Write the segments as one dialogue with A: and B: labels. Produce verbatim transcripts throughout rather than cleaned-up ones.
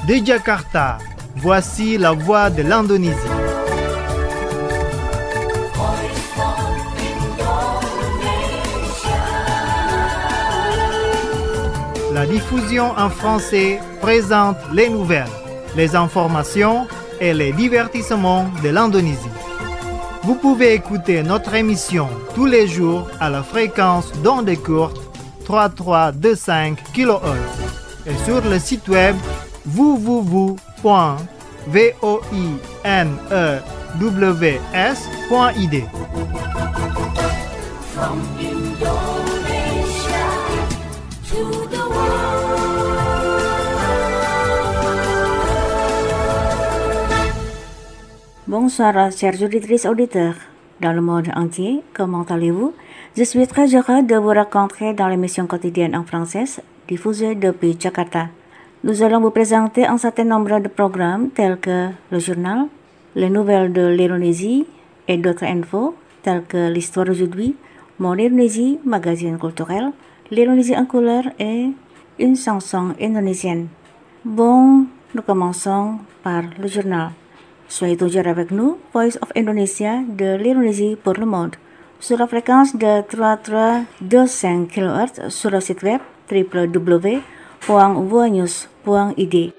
A: De Jakarta, voici la voix de l'Indonésie. La diffusion en français présente les nouvelles, les informations et les divertissements de l'Indonésie. Vous pouvez écouter notre émission tous les jours à la fréquence d'ondes courtes trois mille trois cent vingt-cinq kilohertz et sur le site web w w w point voinews point i d.
B: From Indonesia to the world.
C: Bonsoir, chers auditrices auditeurs. Dans le monde entier, comment allez-vous? Je suis très heureux de vous rencontrer dans l'émission quotidienne en français, diffusée depuis Jakarta. Nous allons vous présenter un certain nombre de programmes tels que le journal, les nouvelles de l'Indonésie et d'autres infos tels que l'histoire aujourd'hui, Mon Indonésie, magazine culturel, l'Indonésie en couleur et une chanson indonésienne. Bon, nous commençons par le journal. Soyez toujours avec nous, Voice of Indonesia de l'Indonésie pour le monde, sur la fréquence de trois mille trois cent vingt-cinq kilohertz sur le site web w w w point voinews point i d.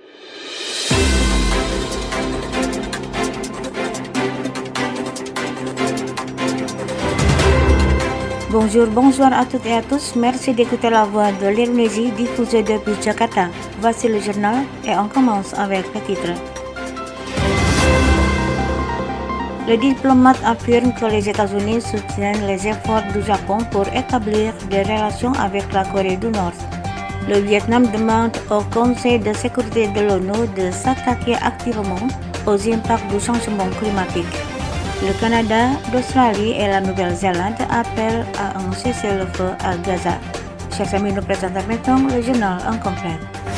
C: Bonjour, bonsoir à toutes et à tous. Merci d'écouter la voix de l'Indonésie diffusée depuis Jakarta. Voici le journal et on commence avec le titre. Le diplomate affirme que les États-Unis soutiennent les efforts du Japon pour établir des relations avec la Corée du Nord. Le Vietnam demande au Conseil de sécurité de l'ONU de s'attaquer activement aux impacts du changement climatique. Le Canada, l'Australie et la Nouvelle-Zélande appellent à un cessez-le-feu à Gaza. Chers amis, nous présentons maintenant le journal en complet.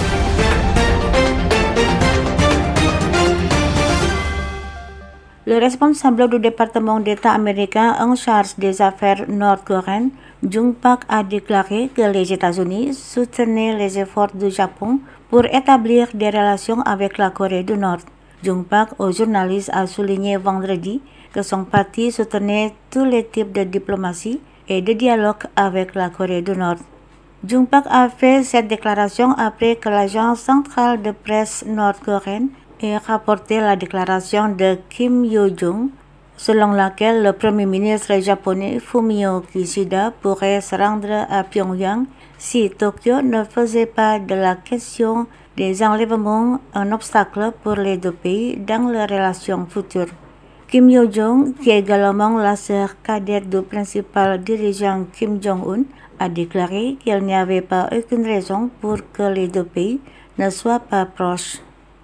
C: Le responsable du département d'État américain en charge des affaires nord-coréennes, Jung Pak, a déclaré que les États-Unis soutenaient les efforts du Japon pour établir des relations avec la Corée du Nord. Jung Pak, aux journalistes, a souligné vendredi que son parti soutenait tous les types de diplomatie et de dialogue avec la Corée du Nord. Jung Pak a fait cette déclaration après que l'agence centrale de presse nord-coréenne ait rapporté la déclaration de Kim Yo-jong, selon laquelle le Premier ministre japonais Fumio Kishida pourrait se rendre à Pyongyang si Tokyo ne faisait pas de la question des enlèvements un obstacle pour les deux pays dans leurs relations futures. Kim Yo-jong, qui est également la sœur cadette du principal dirigeant Kim Jong-un, a déclaré qu'il n'y avait pas aucune raison pour que les deux pays ne soient pas proches.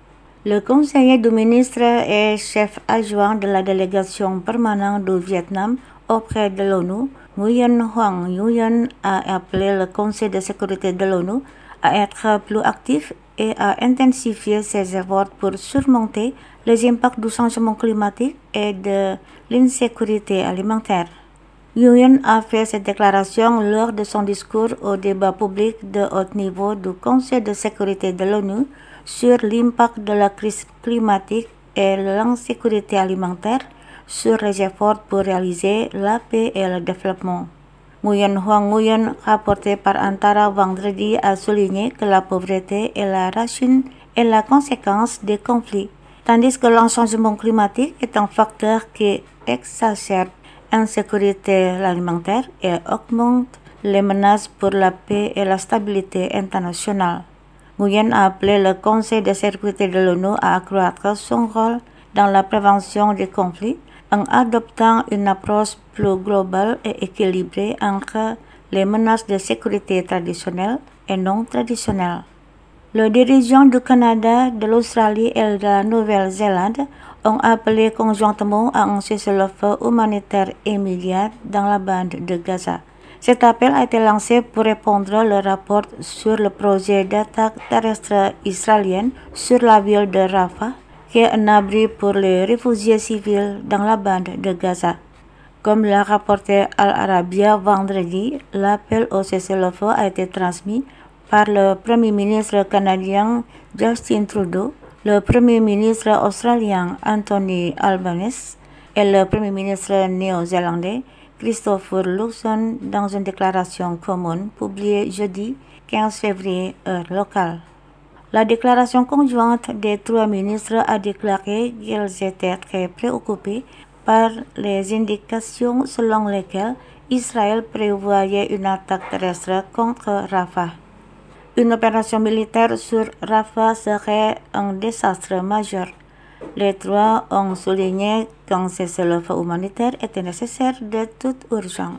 C: Le conseiller du ministre et chef adjoint de la délégation permanente du Vietnam auprès de l'ONU, Nguyen Hoang Nguyen, a appelé le Conseil de sécurité de l'ONU à être plus actif et à intensifier ses efforts pour surmonter les impacts du changement climatique et de l'insécurité alimentaire. Nguyen a fait cette déclaration lors de son discours au débat public de haut niveau du Conseil de sécurité de l'ONU sur l'impact de la crise climatique et l'insécurité alimentaire sur les efforts pour réaliser la paix et le développement. Nguyen Hoang Nguyen, rapporté par Antara vendredi, a souligné que la pauvreté est la racine et la conséquence des conflits, tandis que le changement climatique est un facteur qui exacerbe l'insécurité alimentaire et augmente les menaces pour la paix et la stabilité internationale. Nguyen a appelé le Conseil de sécurité de l'ONU à accroître son rôle dans la prévention des conflits en adoptant une approche plus globale et équilibrée entre les menaces de sécurité traditionnelles et non traditionnelles. Le dirigeant du Canada, de l'Australie et de la Nouvelle-Zélande ont appelé conjointement à un cessez-le-feu humanitaire immédiat dans la bande de Gaza. Cet appel a été lancé pour répondre au rapport sur le projet d'attaque terrestre israélienne sur la ville de Rafah, qui est un abri pour les réfugiés civils dans la bande de Gaza. Comme l'a rapporté Al Arabiya vendredi, l'appel au cessez-le-feu a été transmis par le Premier ministre canadien Justin Trudeau, le Premier ministre australien Anthony Albanese et le Premier ministre néo-zélandais Christopher Luxon dans une déclaration commune publiée jeudi quinze février heure locale. La déclaration conjointe des trois ministres a déclaré qu'ils étaient très préoccupés par les indications selon lesquelles Israël prévoyait une attaque terrestre contre Rafah. Une opération militaire sur Rafah serait un désastre majeur. Les trois ont souligné qu'un cessez-le-feu humanitaire était nécessaire de toute urgence.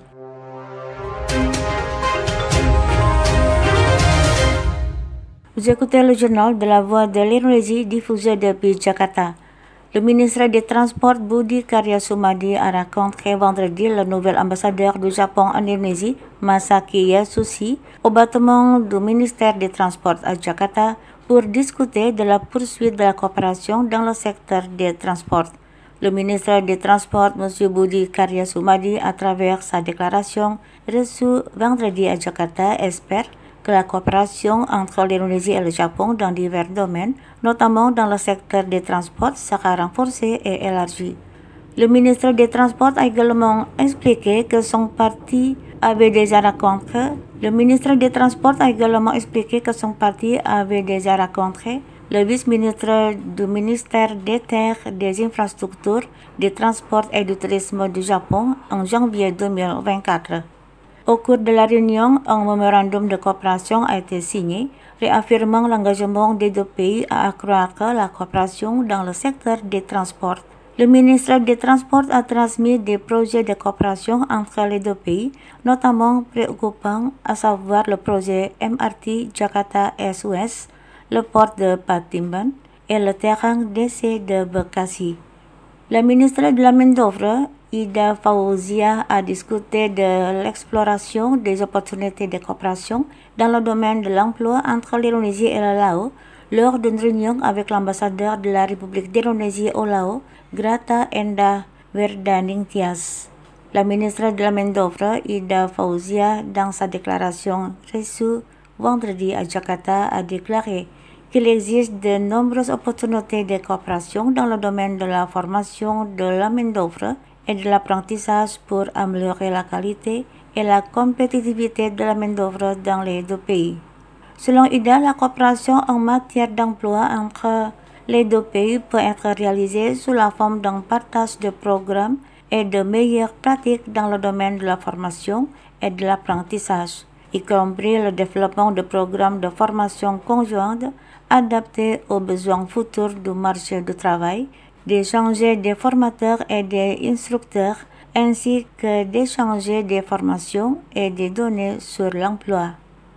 C: Vous écoutez le journal de la Voix de l'Indonésie diffusé depuis Jakarta. Le ministre des Transports Budi Karya Sumadi a rencontré vendredi le nouvel ambassadeur du Japon en Indonésie, Masaki Yasushi, au bâtiment du ministère des Transports à Jakarta pour discuter de la poursuite de la coopération dans le secteur des transports. Le ministre des Transports, M. Budi Karya Sumadi, à travers sa déclaration reçue vendredi à Jakarta, espère que la coopération entre l'Indonésie et le Japon dans divers domaines, notamment dans le secteur des transports, sera renforcée et élargie. Le ministre des Transports a également expliqué que son parti avait déjà rencontré. Le ministre des Transports a également expliqué que son parti avait déjà rencontré le vice-ministre du ministère des Terres, des Infrastructures, des Transports et du Tourisme du Japon en janvier deux mille vingt-quatre. Au cours de la réunion, un mémorandum de coopération a été signé, réaffirmant l'engagement des deux pays à accroître la coopération dans le secteur des transports. Le ministre des Transports a transmis des projets de coopération entre les deux pays, notamment préoccupants, à savoir le projet M R T Jakarta S-Ouest, le port de Patimban et le terrain d'essai de Bekasi. La ministre de la main-d'œuvre, Ida Fauzia, a discuté de l'exploration des opportunités de coopération dans le domaine de l'emploi entre l'Indonésie et le Laos lors d'une réunion avec l'ambassadeur de la République d'Indonésie au Laos, Grata Endah Werdaningtyas. La ministre de la main-d'œuvre, Ida Fauzia, dans sa déclaration reçue vendredi à Jakarta, a déclaré qu'il existe de nombreuses opportunités de coopération dans le domaine de la formation de la main-d'œuvre et de l'apprentissage pour améliorer la qualité et la compétitivité de la main-d'œuvre dans les deux pays. Selon Ida, la coopération en matière d'emploi entre les deux pays peut être réalisée sous la forme d'un partage de programmes et de meilleures pratiques dans le domaine de la formation et de l'apprentissage, y compris le développement de programmes de formation conjointe adaptés aux besoins futurs du marché du travail, d'échanger des formateurs et des instructeurs, ainsi que d'échanger des formations et des données sur l'emploi.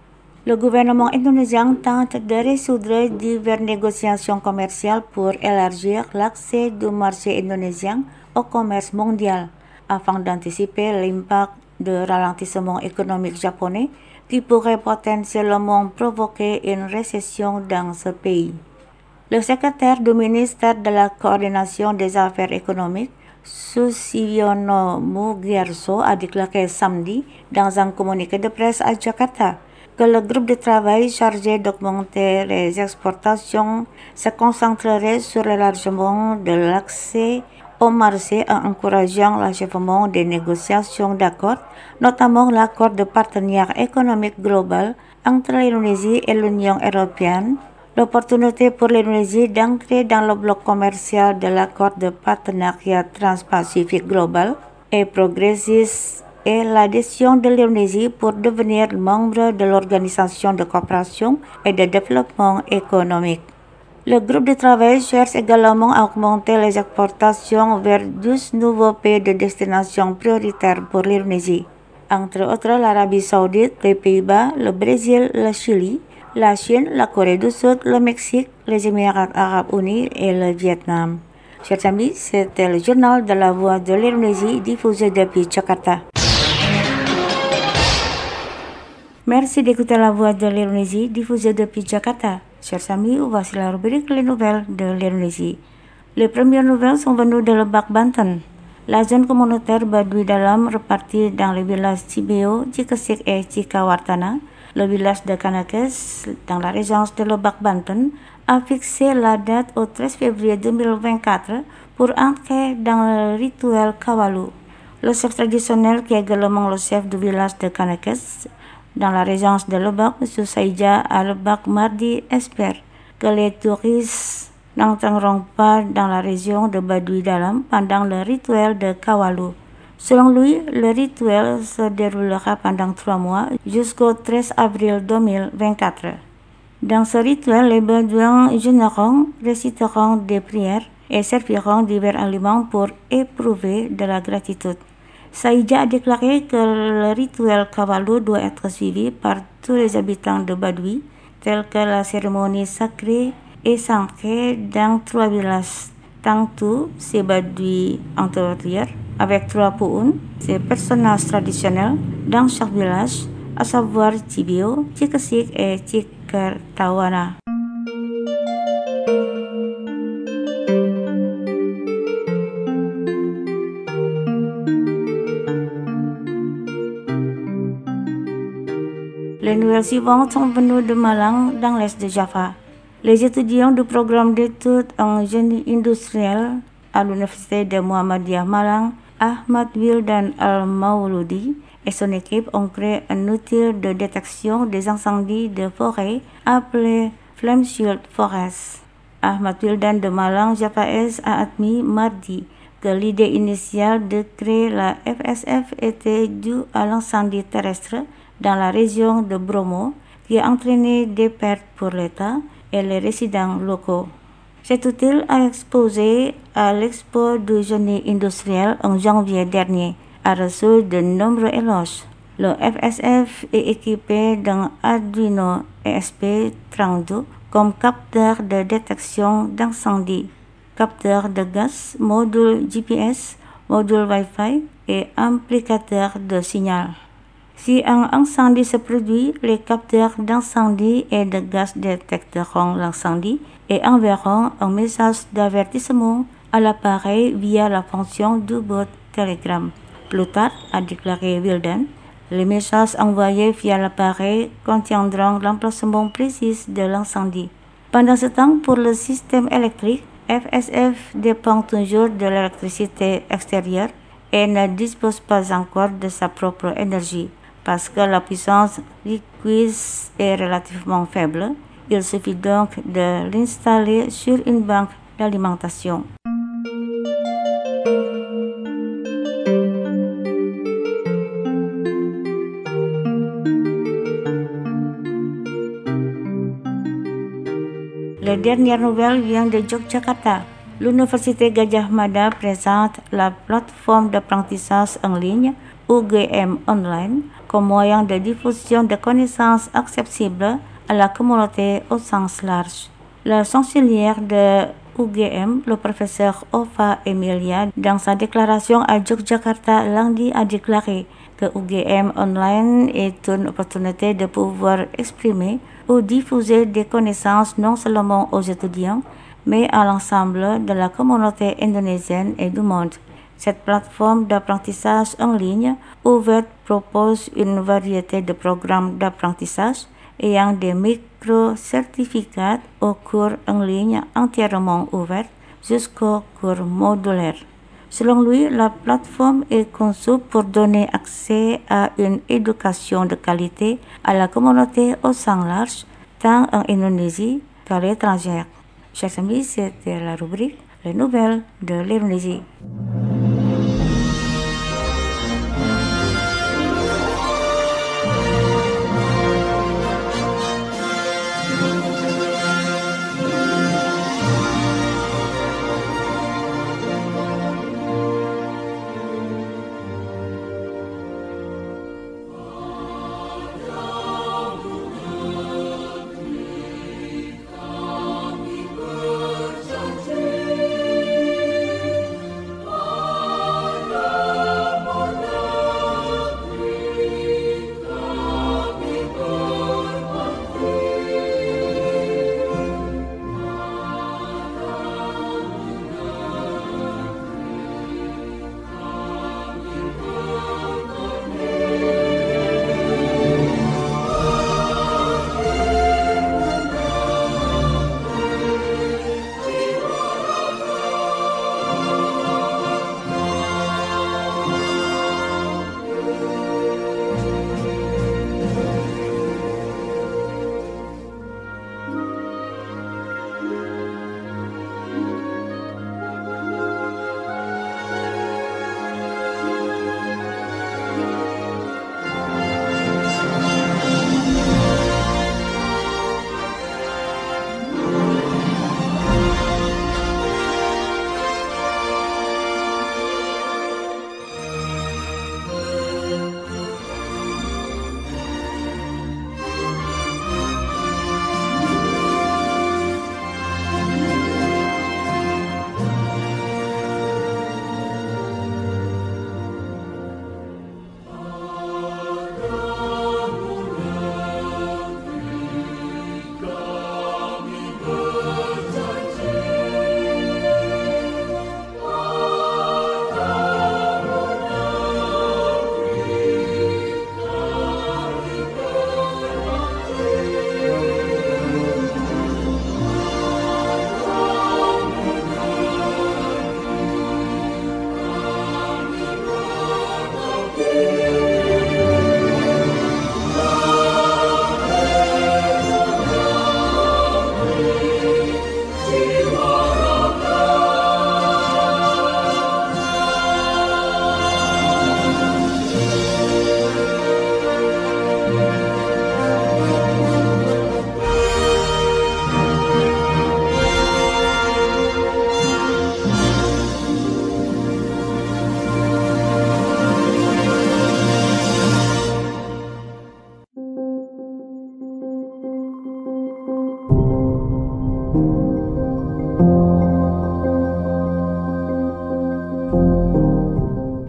C: Le gouvernement indonésien tente de résoudre diverses négociations commerciales pour élargir l'accès du marché indonésien au commerce mondial, afin d'anticiper l'impact de ralentissement économique japonais qui pourrait potentiellement provoquer une récession dans ce pays. Le secrétaire du ministère de la Coordination des Affaires économiques, Sussiono Mugierso, a déclaré samedi dans un communiqué de presse à Jakarta que le groupe de travail chargé d'augmenter les exportations se concentrerait sur l'élargissement de l'accès au marché en encourageant l'achèvement des négociations d'accords, notamment l'accord de partenariat économique global entre l'Indonésie et l'Union européenne, l'opportunité pour l'Indonésie d'entrer dans le bloc commercial de l'accord de partenariat transpacifique global et progressiste et l'adhésion de l'Indonésie pour devenir membre de l'Organisation de coopération et de développement économique. Le groupe de travail cherche également à augmenter les exportations vers douze nouveaux pays de destination prioritaires pour l'Indonésie, entre autres l'Arabie Saoudite, les Pays-Bas, le Brésil, le Chili, la Chine, la Corée du Sud, le Mexique, les Émirats arabes unis et le Vietnam. Chers amis, c'était le journal de la Voix de l'Indonésie diffusé depuis Jakarta. Merci d'écouter la Voix de l'Indonésie diffusée depuis Jakarta. Chers amis, voici la rubrique les nouvelles de l'Indonésie. Les premières nouvelles sont venues de Lebak, Banten. La zone communautaire Baduy Dalam, répartie dans les villages Cibeo, Cikesik et Cikawartana, Le village de Kanakes, dans la région de Lebak-Banten, a fixé la date au treize février deux mille vingt-quatre pour entrer dans le rituel Kawalu. Le chef traditionnel, qui est également le chef du village de Kanakes, dans la région de Lebak, M. Saïdja à Lebak mardi, espère que les touristes n'entreront pas dans la région de Baduy Dalam pendant le rituel de Kawalu. Selon lui, le rituel se déroulera pendant trois mois jusqu'au treize avril deux mille vingt-quatre. Dans ce rituel, les Bédouins jeûneront, réciteront des prières et serviront divers aliments pour éprouver de la gratitude. Saïdja a déclaré que le rituel Kawalu doit être suivi par tous les habitants de Baduy, telle que la cérémonie sacrée est centrée dans trois villages. Tangtu, c'est Baduy antérieur, avec trois puun, ces personnages traditionnels dans chaque village, à savoir Cibio, Cikesik et Cikertawana. Les nouvelles suivantes sont venues de Malang, dans l'est de Java. Les étudiants du programme d'études en génie industriel à l'université de Muhammadiyah Malang, Ahmad Wildan Al-Mauludi et son équipe ont créé un outil de détection des incendies de forêt appelé Flame Shield Forest. Ahmad Wildan de Malang, Java Est, a admis mardi que l'idée initiale de créer la F S F était due à l'incendie terrestre dans la région de Bromo qui a entraîné des pertes pour l'État et les résidents locaux. Cet outil a exposé à l'Expo du génie industriel en janvier dernier, a reçu de nombreux éloges. Le F S F est équipé d'un Arduino E S P trente-deux comme capteur de détection d'incendie, capteur de gaz, module G P S, module Wi-Fi et amplificateur de signal. Si un incendie se produit, les capteurs d'incendie et de gaz détecteront l'incendie et enverront un message d'avertissement à l'appareil via la fonction du bot Telegram. Plus tard, a déclaré Wilden, les messages envoyés via l'appareil contiendront l'emplacement précis de l'incendie. Pendant ce temps, pour le système électrique, F S F dépend toujours de l'électricité extérieure et ne dispose pas encore de sa propre énergie. Parce que la puissance requise est relativement faible, il suffit donc de l'installer sur une banque d'alimentation. La dernière nouvelle vient de Yogyakarta. L'Université Gadjah Mada présente la plateforme d'apprentissage en ligne U G M Online comme moyen de diffusion de connaissances accessibles à la communauté au sens large. La chancelière de U G M, le professeur Ova Emilia, dans sa déclaration à Yogyakarta lundi, a déclaré que U G M Online est une opportunité de pouvoir exprimer ou diffuser des connaissances non seulement aux étudiants, mais à l'ensemble de la communauté indonésienne et du monde. Cette plateforme d'apprentissage en ligne ouverte propose une variété de programmes d'apprentissage ayant des micro-certificats aux cours en ligne entièrement ouverts jusqu'aux cours modulaires. Selon lui, la plateforme est conçue pour donner accès à une éducation de qualité à la communauté au sens large, tant en Indonésie qu'à l'étranger. Chers amis, c'était la rubrique Les nouvelles de l'Indonésie.
B: Oh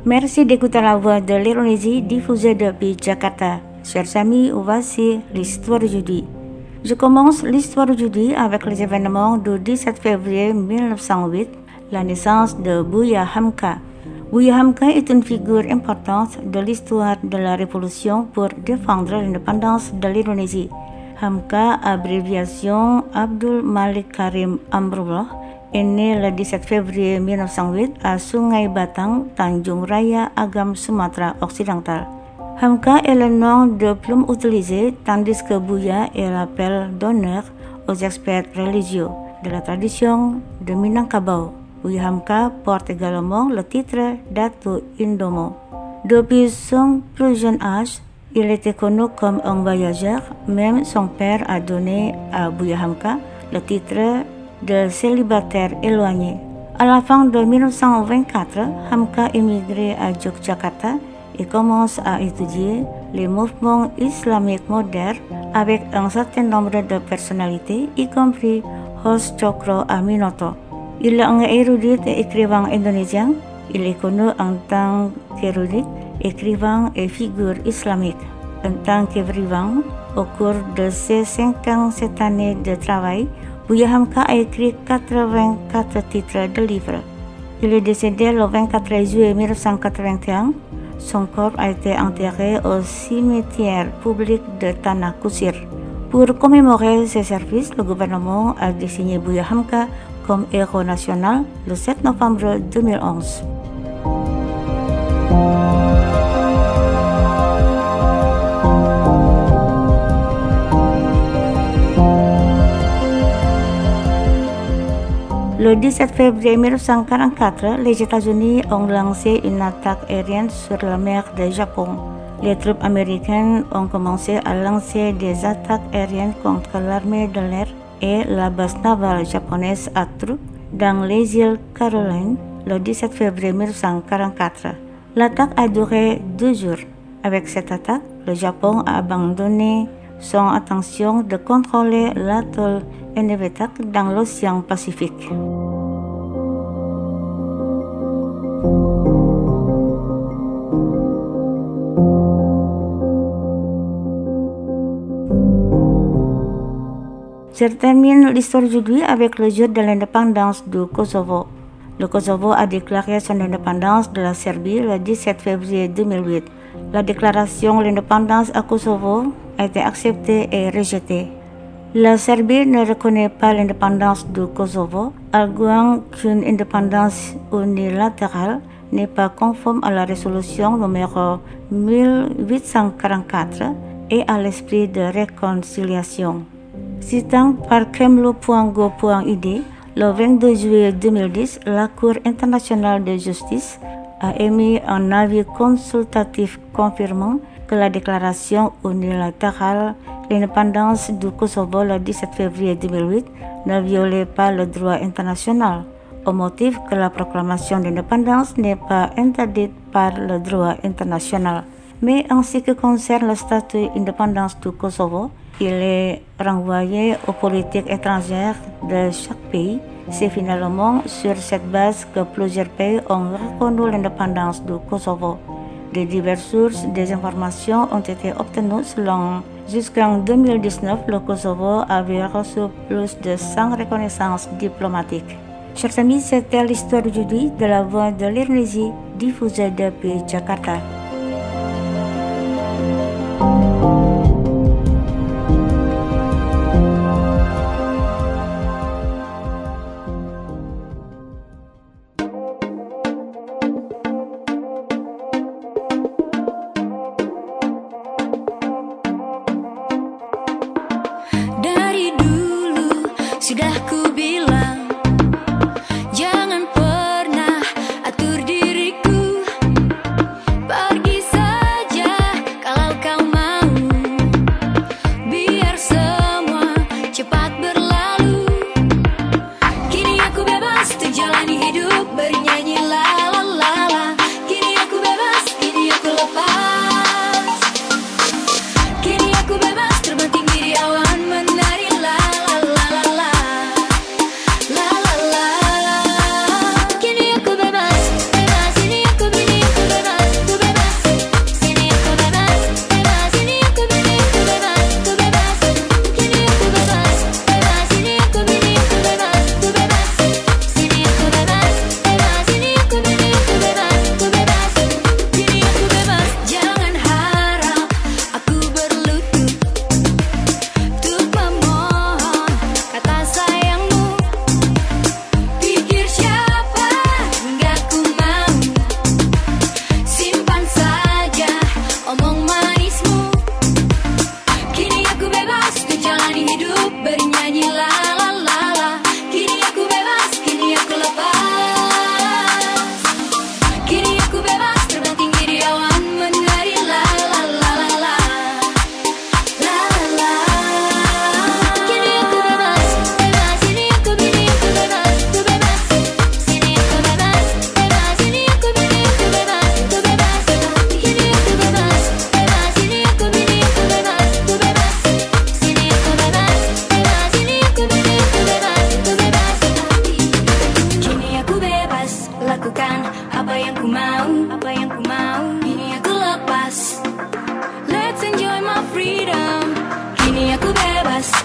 C: Merci d'écouter la voix de l'Indonésie diffusée depuis Jakarta. Chers amis, voici l'histoire d'aujourd'hui. Je commence l'histoire d'aujourd'hui avec les événements du dix-sept février mille neuf cent huit, la naissance de Buya Hamka. Buya Hamka est une figure importante de l'histoire de la Révolution pour défendre l'indépendance de l'Indonésie. Hamka, abréviation Abdul Malik Karim Amrullah, est né le dix-sept février mille neuf cent huit à Sungai Batang, Tanjung Raya, Agam, Sumatra occidental. Hamka est le nom de plume utilisé, tandis que Buya est l'appel d'honneur aux experts religieux de la tradition de Minangkabau. Buya Hamka porte également le titre d'Atu Indomo. Depuis son plus jeune âge, il était connu comme un voyageur. Même son père a donné à Buya Hamka le titre de célibataire éloigné. À la fin de mille neuf cent vingt-quatre, Hamka émigrait à Yogyakarta et commence à étudier les mouvements islamiques modernes avec un certain nombre de personnalités, y compris Hos Cokro Aminoto. Il est un érudit et écrivain indonésien. Il est connu en tant qu'érudit, écrivain et figure islamique. En tant qu'écrivain, au cours de ses cinquante-sept années de travail, Buya Hamka a écrit quatre-vingt-quatre titres de livres. Il est décédé le vingt-quatre juillet mille neuf cent quatre-vingt-un. Son corps a été enterré au cimetière public de Tanah Kusir. Pour commémorer ses services, le gouvernement a désigné Buya Hamka comme héros national le sept novembre deux mille onze. Le dix-sept février mille neuf cent quarante-quatre, les États-Unis ont lancé une attaque aérienne sur la mer du Japon. Les troupes américaines ont commencé à lancer des attaques aériennes contre l'armée de l'air et la base navale japonaise à Truk dans les îles Caroline le dix-sept février mille neuf cent quarante-quatre. L'attaque a duré deux jours. Avec cette attaque, le Japon a abandonné son intention de contrôler l'atoll Enewetak dans l'océan Pacifique. Je termine l'histoire d'aujourd'hui avec le jour de l'indépendance du Kosovo. Le Kosovo a déclaré son indépendance de la Serbie le dix-sept février deux mille huit. La déclaration de l'indépendance à Kosovo a été acceptée et rejetée. La Serbie ne reconnaît pas l'indépendance du Kosovo, arguant qu'une indépendance unilatérale n'est pas conforme à la résolution numéro mille huit cent quarante-quatre et à l'esprit de réconciliation. Citant par Kemlo point go point I D, le vingt-deux juillet deux mille dix, la Cour internationale de justice a émis un avis consultatif confirmant que la déclaration unilatérale de l'indépendance du Kosovo le dix-sept février deux mille huit ne violait pas le droit international, au motif que la proclamation d'indépendance n'est pas interdite par le droit international. Mais en ce qui concerne le statut d'indépendance du Kosovo, il est renvoyé aux politiques étrangères de chaque pays. C'est finalement sur cette base que plusieurs pays ont reconnu l'indépendance du Kosovo. De diverses sources, des informations ont été obtenues selon jusqu'en deux mille dix-neuf, le Kosovo avait reçu plus de cent reconnaissances diplomatiques. Chers amis, c'était l'histoire d'aujourd'hui de la voix de l'Indonésie diffusée depuis Jakarta.
B: Sudah ku bilang, jangan pernah atur diriku.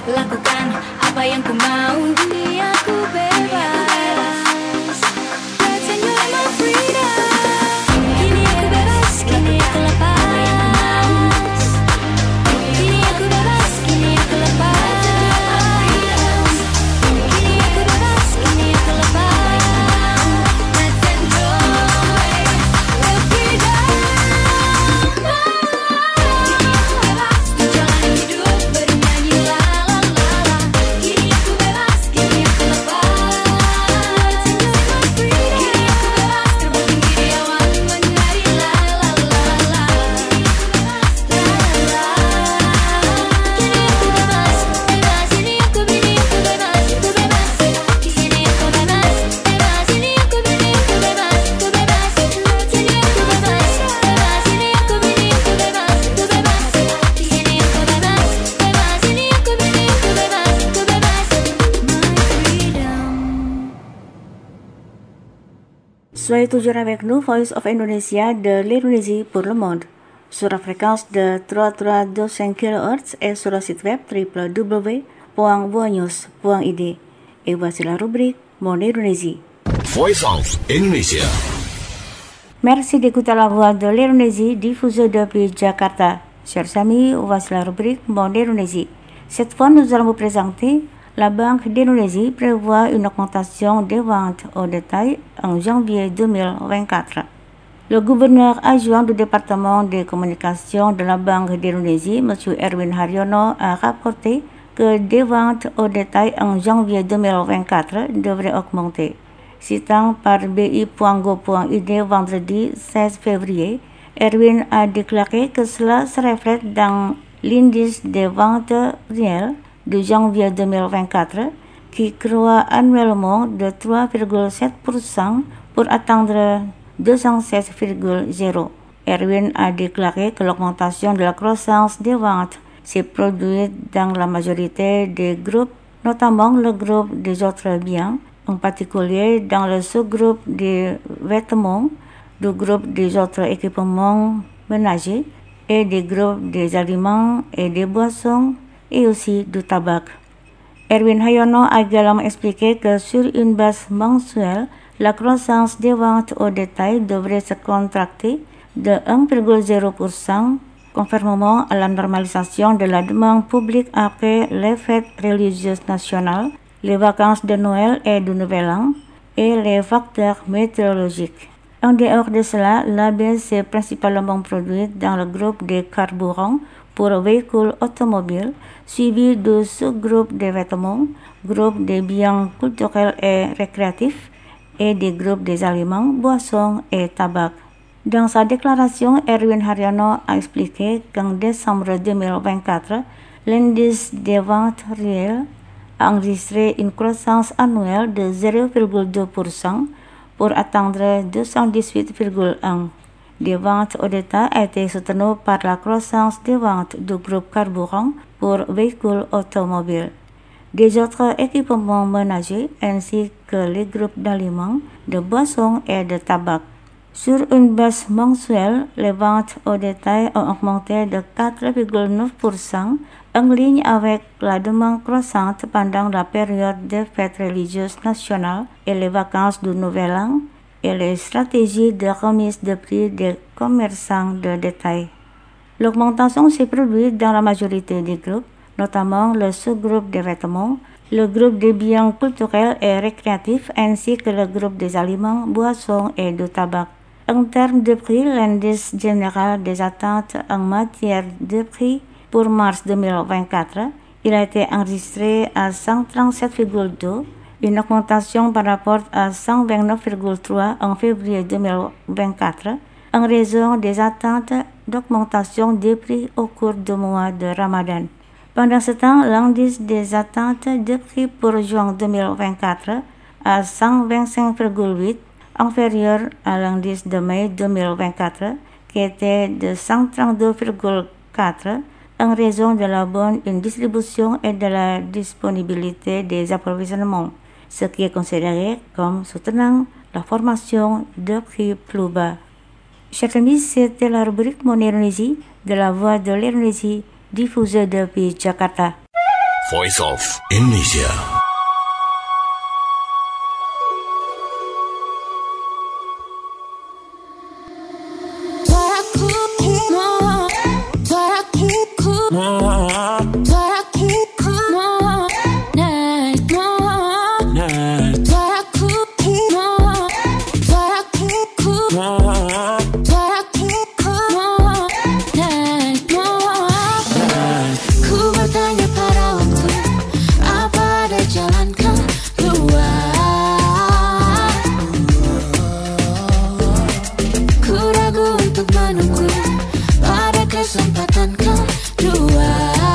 B: lakukan apa yang ku mau. Kini aku bebas. Let's enjoy my freedom. Kini aku bebas, kini aku lepas. Kini aku bebas, kini aku lepas. Kini aku bebas, kini aku lepas. Let's enjoy the freedom. Kini aku bebas menjalani hidup bernyanyi la la la la. Kini aku bebas, kini aku lepas. Let's enjoy my freedom. Kini aku bebas terbang tinggi di awan menari la la la la. La la la. Kini aku bebas, bebas. Ini aku bini aku bebas, aku bebas. Di sini aku bebas, bebas. Ini aku bini aku bebas, aku bebas. Sini aku bebas, bebas. Ini aku bini aku bebas, aku bebas. Di sini aku bebas, bebas. Ini aku bini aku bebas, aku bebas. My freedom.
C: Soyez toujours avec nous, Voice of Indonesia de l'Indonésie pour le monde, sur la fréquence de trois trois deux cinq kilohertz et sur le site web w w w point voanews point i d. Et voici la rubrique Mon Indonésie.
D: Voice of Indonesia.
C: Merci d'écouter la voix de l'Indonésie diffusée depuis Jakarta. Chers amis, voici la rubrique Mon Indonésie. Cette fois, nous allons vous présenter la Banque d'Indonésie prévoit une augmentation des ventes au détail en janvier deux mille vingt-quatre. Le gouverneur adjoint du département des communications de la Banque d'Indonésie, M. Erwin Haryono, a rapporté que des ventes au détail en janvier deux mille vingt-quatre devraient augmenter. Citant par b i point go point i d vendredi seize février, Erwin a déclaré que cela se reflète dans l'indice des ventes réelles de janvier deux mille vingt-quatre qui croît annuellement de trois virgule sept pour cent pour atteindre deux cent seize virgule zéro. Erwin a déclaré que l'augmentation de la croissance des ventes s'est produite dans la majorité des groupes, notamment le groupe des autres biens, en particulier dans le sous-groupe des vêtements, du groupe des autres équipements ménagers et des groupes des aliments et des boissons et aussi du tabac. Erwin Haryono a également expliqué que sur une base mensuelle, la croissance des ventes au détail devrait se contracter de un virgule zéro pour cent, conformément à la normalisation de la demande publique après les fêtes religieuses nationales, les vacances de Noël et du Nouvel An et les facteurs météorologiques. En dehors de cela, la baisse s'est principalement produite dans le groupe des carburants pour véhicules automobiles, suivi du sous-groupe des vêtements, groupe des biens culturels et récréatifs et des groupes des aliments, boissons et tabac. Dans sa déclaration, Erwin Haryono a expliqué qu'en décembre deux mille vingt-quatre, l'indice des ventes réelles a enregistré une croissance annuelle de zéro virgule deux pour cent pour atteindre deux cent dix-huit virgule un. Des ventes au détail a été soutenues par la croissance des ventes du groupe carburant pour véhicules automobiles, des autres équipements ménagers ainsi que les groupes d'aliments, de boissons et de tabac. Sur une base mensuelle, les ventes au détail ont augmenté de quatre virgule neuf pour cent en ligne avec la demande croissante pendant la période des fêtes religieuses nationales et les vacances du Nouvel An et les stratégies de remise de prix des commerçants de détail. L'augmentation s'est produite dans la majorité des groupes, notamment le sous-groupe des vêtements, le groupe des biens culturels et récréatifs ainsi que le groupe des aliments, boissons et du tabac. En termes de prix, l'indice général des attentes en matière de prix pour mars deux mille vingt-quatre, il a été enregistré à cent trente-sept virgule deux, une augmentation par rapport à cent vingt-neuf virgule trois en février deux mille vingt-quatre, en raison des attentes d'augmentation des prix au cours du mois de Ramadan. Pendant ce temps, l'indice des attentes de prix pour juin deux mille vingt-quatre à cent vingt-cinq virgule huit, inférieur à l'indice de mai deux mille vingt-quatre, qui était de cent trente-deux virgule quatre, en raison de la bonne distribution et de la disponibilité des approvisionnements, ce qui est considéré comme soutenant la formation de prix plus bas. Chers amis, c'était la rubrique Mon Indonésie de la Voix de l'Indonésie diffusée depuis Jakarta.
D: Voice of Indonesia.
B: Suaraku, mo, suaraku, mo, suaraku, mo, naik, mo, suaraku, mo, suaraku, mo, suaraku, mo, naik, mo. Ku bertanya pada waktu, apa ada jalan keluar? Ku ragu untuk menunggu pada kesempatan kedua.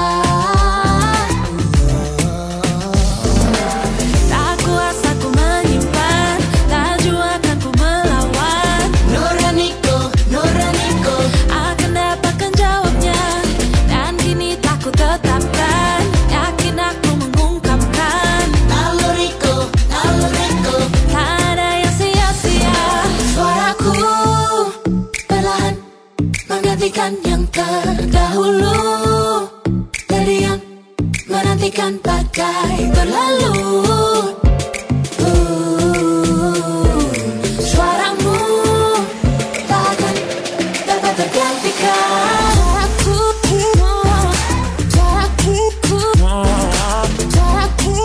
B: Tak kuasa ku menyimpan, laju akan ku melawan. Nuraniku, nuraniku, akan dapatkan jawabnya. Dan kini tak ku tetapkan, yakin aku mengungkapkan. Naluriku, naluriku, tak ada yang sia-sia. Suaraku perlahan menggantikan yang terdahulu. Terdiam menantikan badai berlalu. Uh, Suaramu takkan dapat tergantikan. Suaraku, suaraku, suaraku,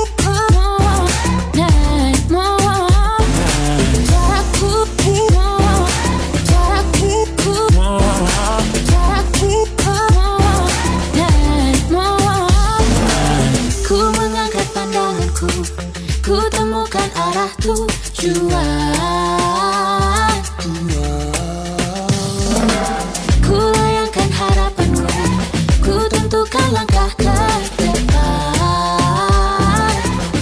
B: naik, mo. Suaraku, suaraku, suaraku, naik, mo. Ku mengangkat pandanganku, ku temukan arah tujuan. Ku layangkan harapanku, ku tentukan langkah ke depan.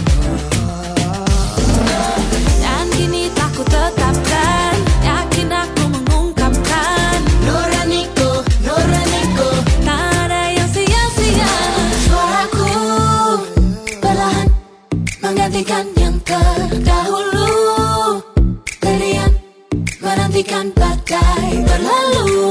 B: Dan kini tak ku tetapkan, yakin aku mengungkapkan. Nuraniku, nuraniku, tak ada yang sia-sia. Suaraku perlahan menggantikan yang terdahulu. Terdiam menantikan badai berlalu.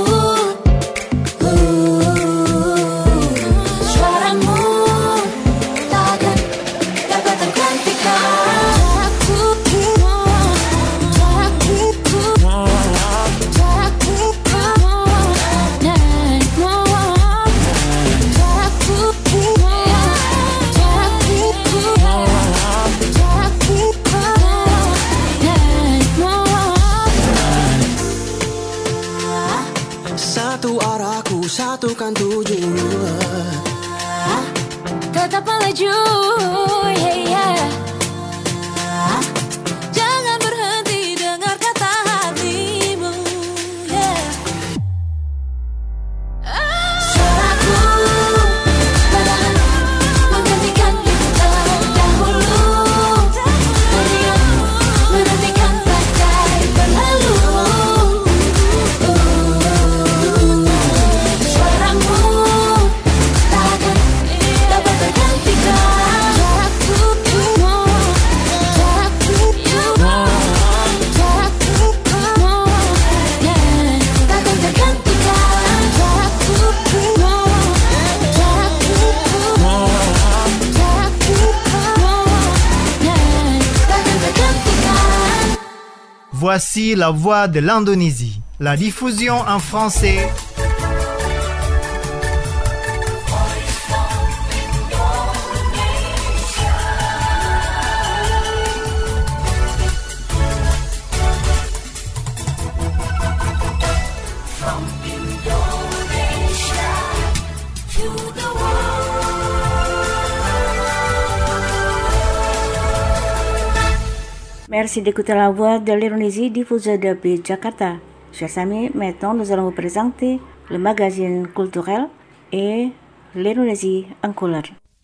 B: Uh, Suaramu takkan dapat tergantikan. Suaraku, suaraku, suaraku, naik, mo. Suaraku, suaraku, suaraku, naik, mo.
E: Satu arahku, satukan tujuan.
B: Tetap melaju, yeah, yeah. Jangan berhenti dengar kata hatimu, yeah. Suaraku perlahan menggantikan yang terdahulu. Terdiam menantikan badai berlalu. Suaramu takkan dapat tergantikan. Suaraku, suaraku, suaraku, yeah, takkan tergantikan. Suaraku, suaraku, suaraku, yeah, takkan tergantikan.
A: Voici la voix de l'Indonésie. La diffusion en français.
C: Merci d'écouter la voix de l'Indonésie diffusée depuis Jakarta. Chers amis, maintenant nous allons vous présenter le magazine culturel et l'Indonésie en couleur.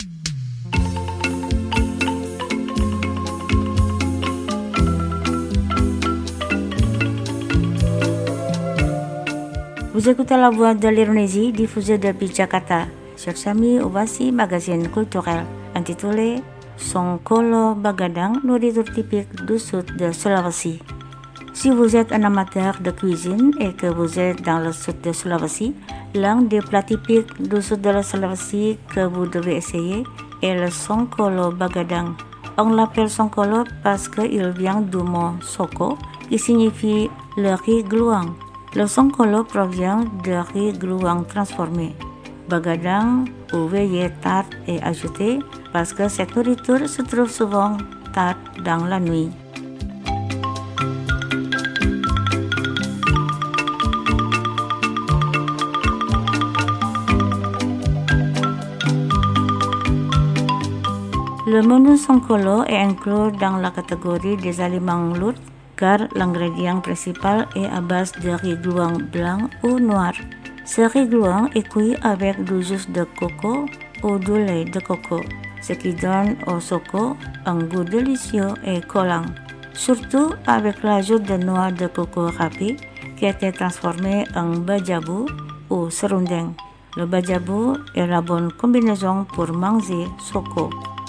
C: Vous écoutez la voix de l'Indonésie diffusée depuis Jakarta. Chers amis, voici magazine culturel intitulé Songkolo Bagadang, nourriture typique du sud de Sulawesi. Si vous êtes un amateur de cuisine et que vous êtes dans le sud de Sulawesi, l'un des plats typiques du sud de la Sulawesi que vous devez essayer est le Songkolo Bagadang. On l'appelle Songkolo parce qu'il vient du mot Soko, qui signifie le riz gluant. Le Songkolo provient de riz gluant transformé. Bagadang ou veillé tard est ajouté parce que cette nourriture se trouve souvent tard dans la nuit. Le menu Songkolo est inclus dans la catégorie des aliments lourds car l'ingrédient principal est à base de riz gluant blanc ou noir. Ce riz gluant est cuit avec du jus de coco ou du lait de coco, ce qui donne au soko un goût délicieux et collant, surtout avec l'ajout de noix de coco râpées qui a été transformée en bajabu ou serundeng. Le bajabu est la bonne combinaison pour manger soko.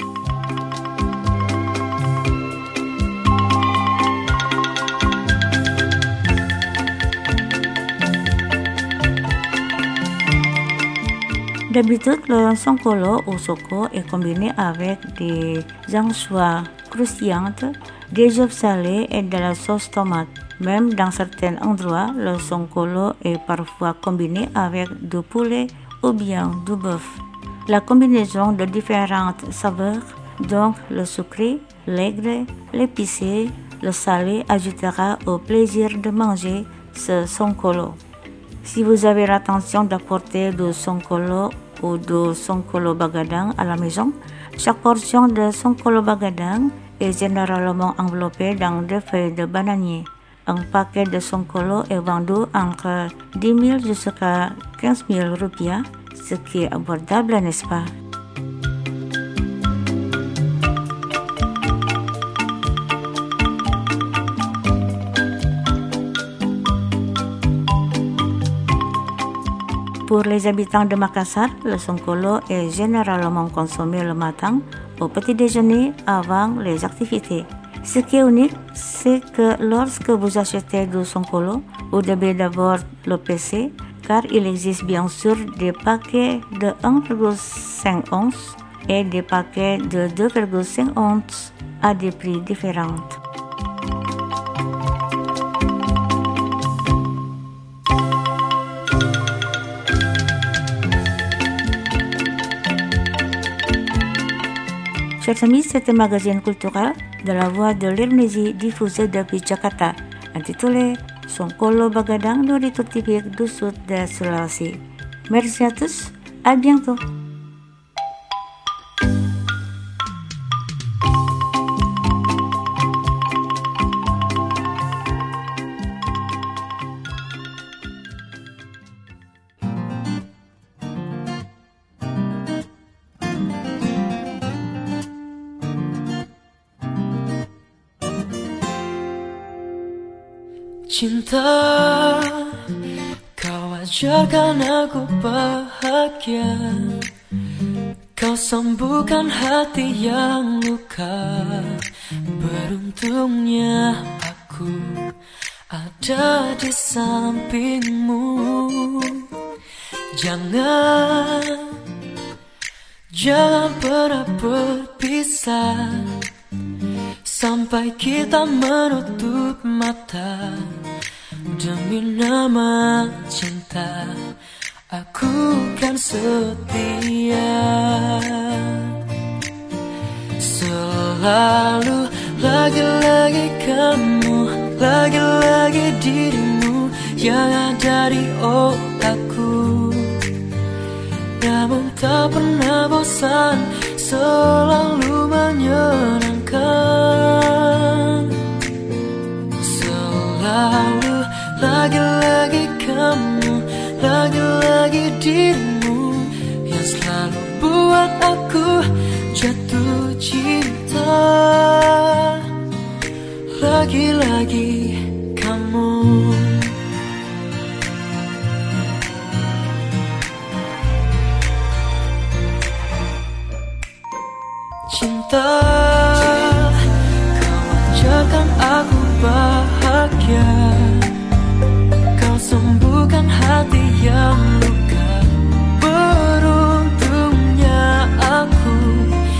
C: D'habitude, le Songkolo ou soko est combiné avec des anchois croustillantes, des œufs salés et de la sauce tomate. Même dans certains endroits, le Songkolo est parfois combiné avec du poulet ou bien du bœuf. La combinaison de différentes saveurs, donc le sucré, l'aigre, l'épicé, le salé, ajoutera au plaisir de manger ce Songkolo. Si vous avez l'intention d'apporter du Songkolo ou du Songkolo Bagadang à la maison, chaque portion de Songkolo Bagadang est généralement enveloppée dans deux feuilles de bananier. Un paquet de Songkolo est vendu entre dix mille jusqu'à quinze mille rupiah, ce qui est abordable, n'est-ce pas? Pour les habitants de Makassar, le Songkolo est généralement consommé le matin, au petit déjeuner, avant les activités. Ce qui est unique, c'est que lorsque vous achetez du Songkolo, vous devez d'abord le peser, car il existe bien sûr des paquets de un virgule cinq onces et des paquets de deux virgule cinq onces à des prix différents. Chers amis, c'est un magazine culturel de la Voix de l'Indonésie diffusé depuis Jakarta, intitulé Songkolo Bagadang, nourriture typique du sud de Sulawesi. Merci à tous, à bientôt.
F: Cinta, kau ajarkan aku bahagia, kau sembuhkan hati yang luka. Beruntungnya aku ada di sampingmu. Jangan, jangan pernah berpisah sampai kita menutup mata. Demi nama cinta, aku kan setia. Selalu, lagi-lagi kamu, lagi-lagi dirimu yang ada di otakku. Namun tak pernah bosan, selalu menyenangkan. Selalu, lagi-lagi kamu, lagi-lagi dirimu yang selalu buat aku jatuh cinta. Lagi-lagi kamu. Cinta, kau ajarkan aku bahagia, kau sembuhkan hati yang luka. Beruntungnya aku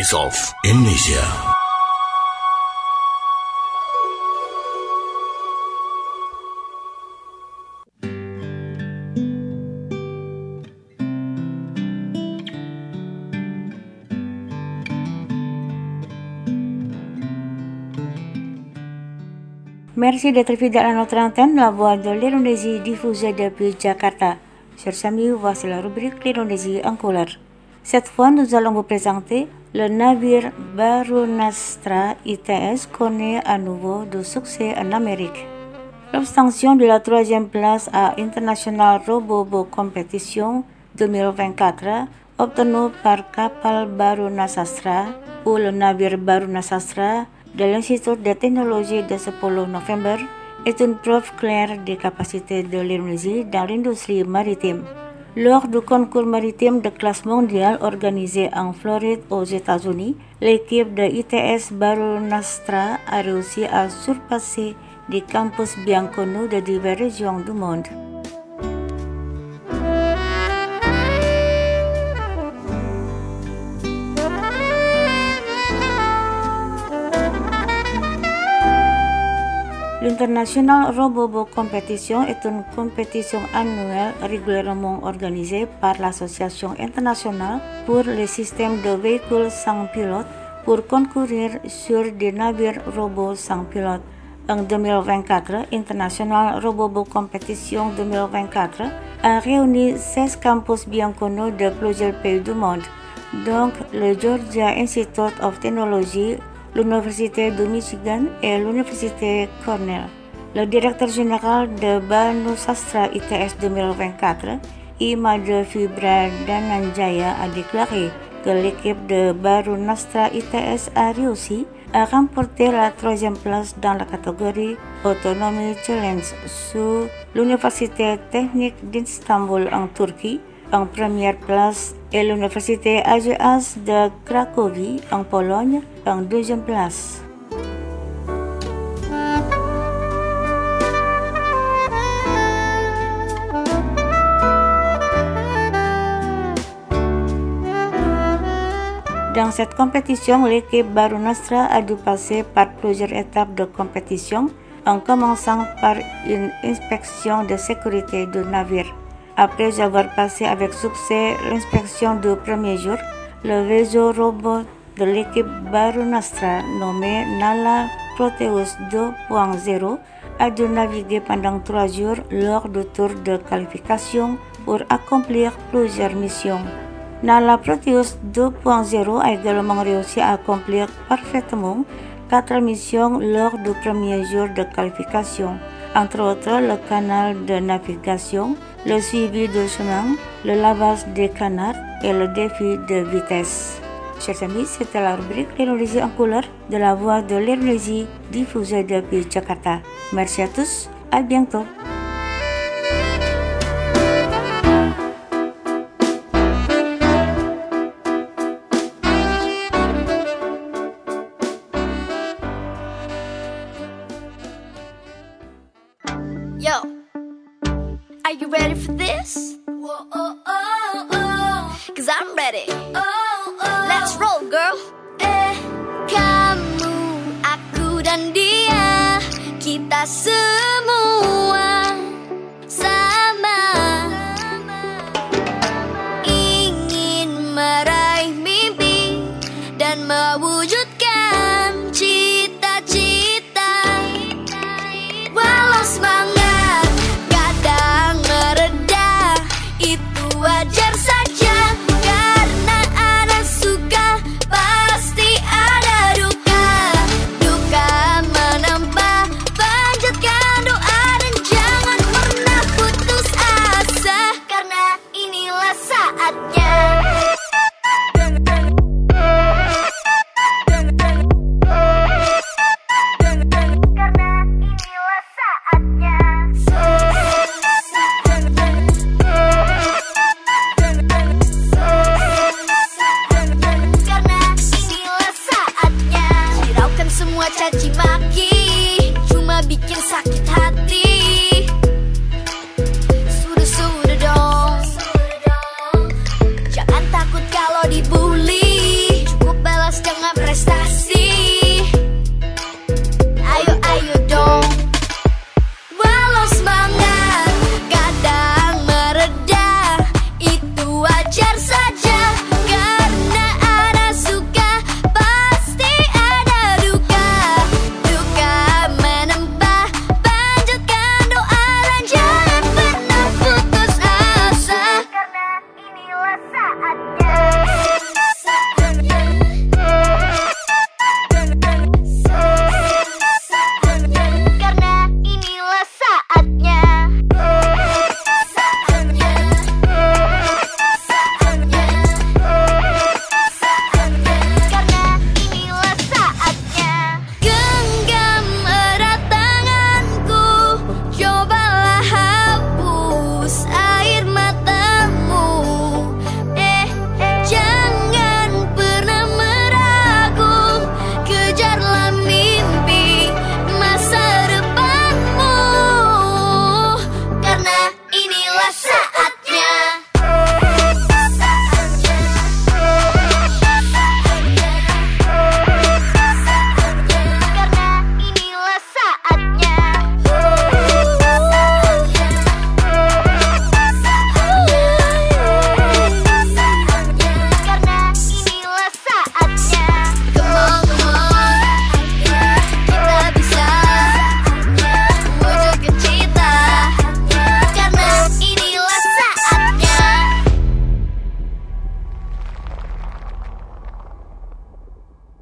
D: Voice of Indonesia.
C: Merci d'être fidèle à notre antenne, la voix de l'Indonésie diffusée depuis Jakarta. Chers amis, voici la rubrique l'Indonésie en couleur. Cette fois, nous allons vous présenter le navire Barunastra I T S connaît à nouveau de succès en Amérique. L'obtention de la troisième place à International Robobo Competition deux mille vingt-quatre obtenue par kapal Barunastra ou le navire Barunastra de l'Institut de technologie de sepuluh novembre est une preuve claire des capacités de l'Indonésie dans l'industrie maritime. Lors du concours maritime de classe mondiale organisé en Floride aux États-Unis, l'équipe de I T S Barunastra a réussi à surpasser des campus bien connus de diverses régions du monde. L'International Robobo Competition est une compétition annuelle régulièrement organisée par l'Association internationale pour les systèmes de véhicules sans pilote pour concourir sur des navires robots sans pilote. En deux mille vingt-quatre, International Robobo Competition deux mille vingt-quatre a réuni seize campus bien connus de plusieurs pays du monde, donc le Georgia Institute of Technology, l'Université du Michigan et l'Université Cornell. Le directeur général de Barunastra I T S deux mille vingt-quatre, Imade Fibra Dananjaya, a déclaré que l'équipe de Barunastra I T S a réussi à remporter la troisième place dans la catégorie Autonomy Challenge sous l'Université technique d'Istanbul en Turquie en première place et l'Université A G S de Cracovie en Pologne en deuxième place. Dans cette compétition, l'équipe Barunastra a dû passer par plusieurs étapes de compétition, en commençant par une inspection de sécurité du navire. Après avoir passé avec succès l'inspection du premier jour, le vaisseau robot de l'équipe Barunastra, nommé Nala Proteus deux point zéro, a dû naviguer pendant trois jours lors du tour de qualification pour accomplir plusieurs missions. Nala Proteus deux point zéro a également réussi à accomplir parfaitement quatre missions lors du premier jour de qualification, entre autres le canal de navigation, le suivi de chemin, le lavage des canards et le défi de vitesse. Chers amis, c'était la rubrique l'Indonésie en couleur de la voix de l'Indonésie diffusée depuis Jakarta. Merci à tous, à bientôt.
B: Yo, are you ready for this? Whoa, oh, oh, oh. Cause I'm ready. Oh, oh. Let's roll, girl. Eh, kamu, aku dan dia, kita semua sama. Ingin meraih mimpi dan mewujudkan cita-cita. Walau semangat kadang mereda, itu wajar saja, karena ada suka pasti ada duka. Duka menambah, panjatkan doa dan jangan pernah putus asa, karena inilah saatnya.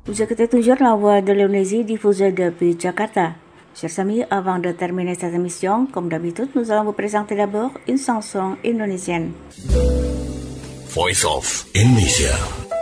C: Vous écoutez toujours la voix de l'Indonésie diffusée depuis Jakarta. Chers amis, avant de terminer cette émission, comme d'habitude, nous allons vous présenter d'abord une chanson indonésienne.
D: Voice of Indonesia.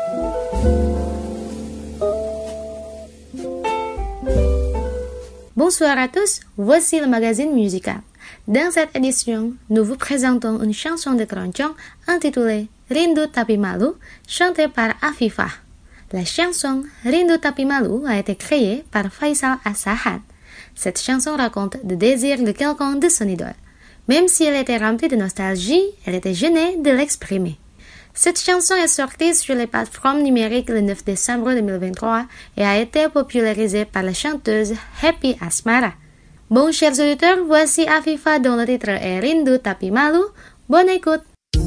G: Bonsoir à tous, voici le magazine musical. Dans cette édition, nous vous présentons une chanson de Keroncong intitulée Rindu Tapi Malu, chantée par Afifah. La chanson Rindu Tapi Malu a été créée par Faisal As-Sahad. Cette chanson raconte le désir de quelqu'un de son idole. Même si elle était remplie de nostalgie, elle était gênée de l'exprimer. Cette chanson est sortie sur les plateformes numériques le neuf décembre deux mille vingt-trois et a été popularisée par la chanteuse Happy Asmara. Bon, chers auditeurs, voici Afifah dont le titre est Rindu Tapi Malu. Bonne écoute!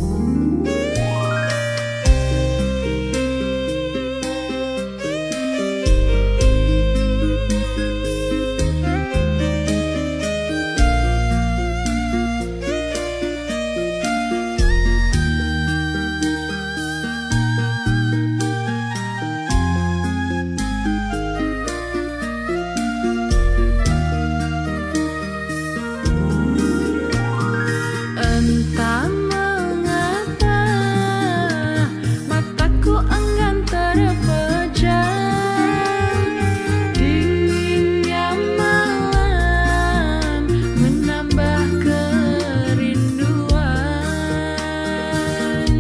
F: Entah mengapa mataku enggan terpejam, dinginnya malam menambah kerinduan.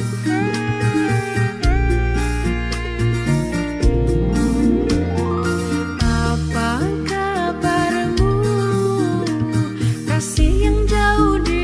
F: Apa kabarmu, kasih yang jauh di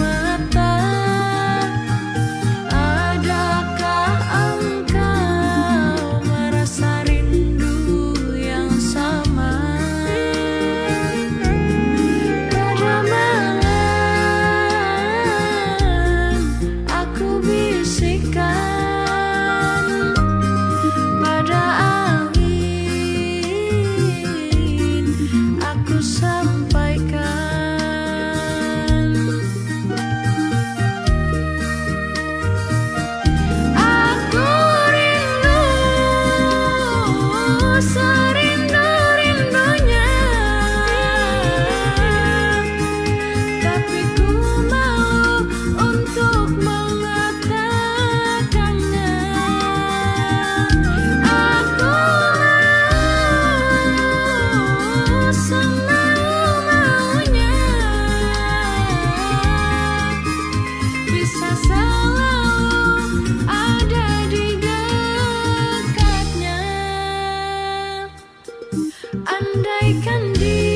F: andaikan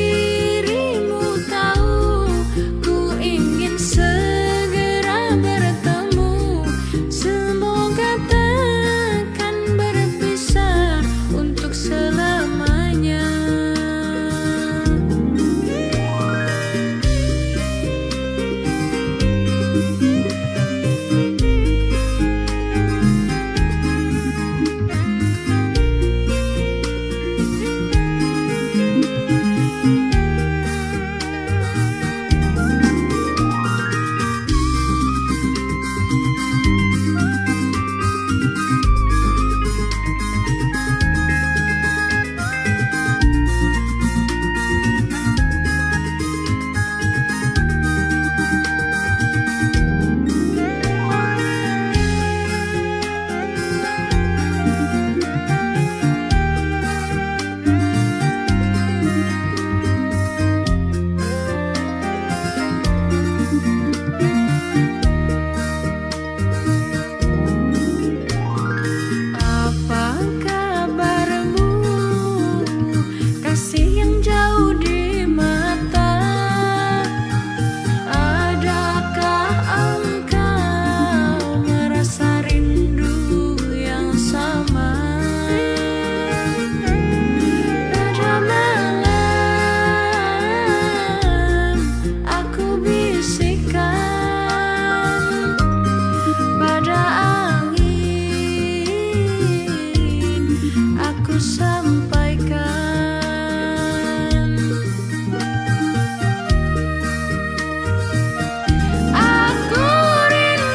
F: dirimu tahu, ku ingin segera bertemu. Semoga takkan berpisah untuk selamanya.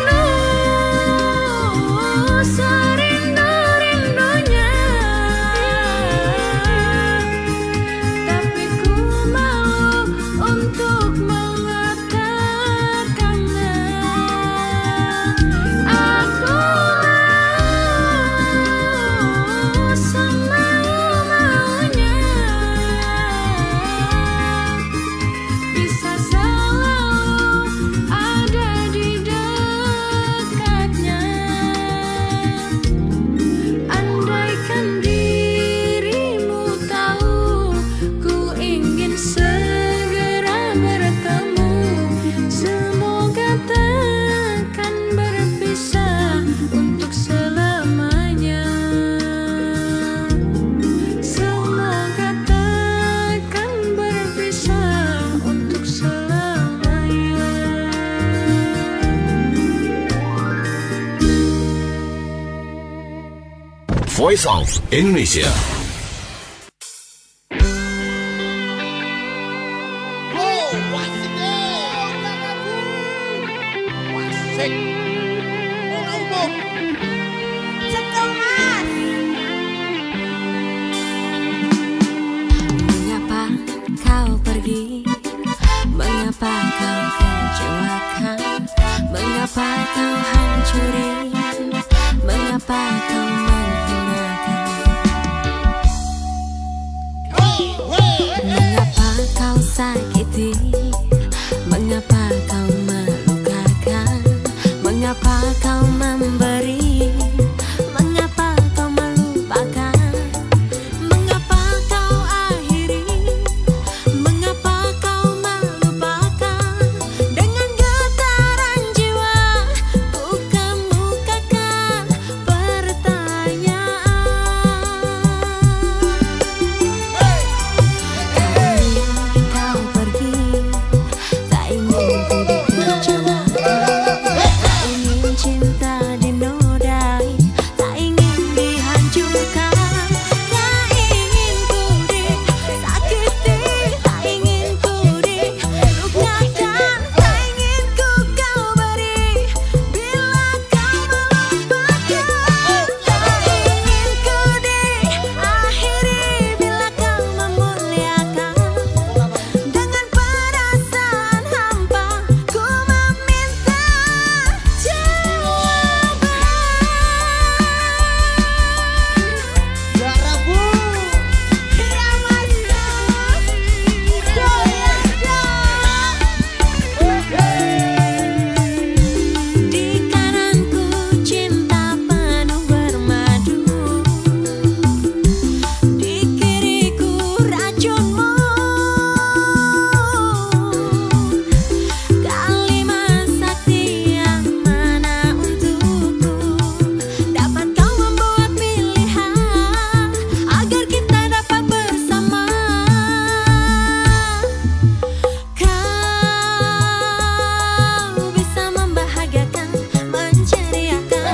F: Serindu-rindunya
D: Voice of Indonesia.
F: Mengapa kau pergi? Mengapa kau kecewakan? Mengapa kau hancuri? Mengapa kau menghinakan? Mengapa kau sakiti? Mengapa kau melukakan? Mengapa kau memberi? Mengapa kau melupakan? Mengapa kau akhiri? Mengapa kau melupakan? Dengan getaran jiwa ku kemukakan pertanyaan. Kali kau pergi, tak ingin ku dikecewakan, tak ingin cinta dinodai, tak ingin dihancurkan, tak ingin ku disakiti, tak ingin ku dilukakan, tak ingin ku kau beri bila kau melupakan, tak ingin ku diakhiri bila kau memuliakan. Dengan perasaan hampa ku meminta jawaban. Di kananku cinta penuh bermadu, di kiriku racunmu. Kalimat sakti yang mana untukku? Dapat kau membuat pilihan agar kita dapat bersama. Kau bisa membahagiakan, menceriakan,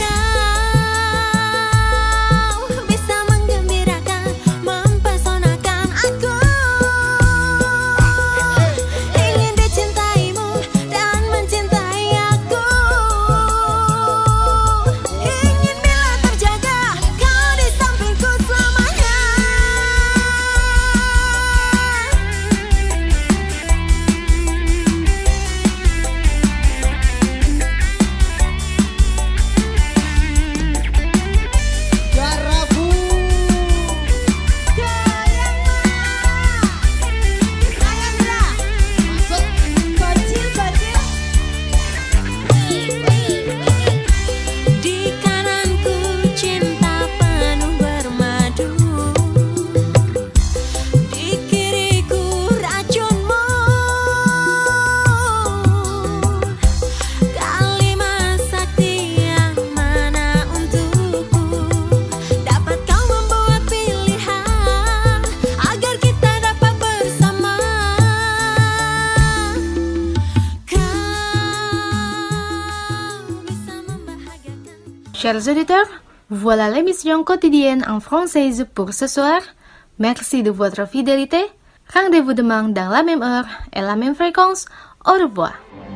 F: kau bisa menggembirakan, mempesonakan aku. Ingin dicintaimu dan mencintai aku. Ingin bila terjaga kau di sampingku selamanya. Di kananku cinta penuh bermadu, di kiriku racunmu. Kalimat sakti yang mana untukku? Dapat kau membuat pilihan agar kita dapat bersama. Kau bisa membahagiakan.
G: Chers auditeurs, voilà l'émission quotidienne en française pour ce soir. Merci de votre fidélité. Rendez-vous demain dans la même heure et la même fréquence. Au revoir.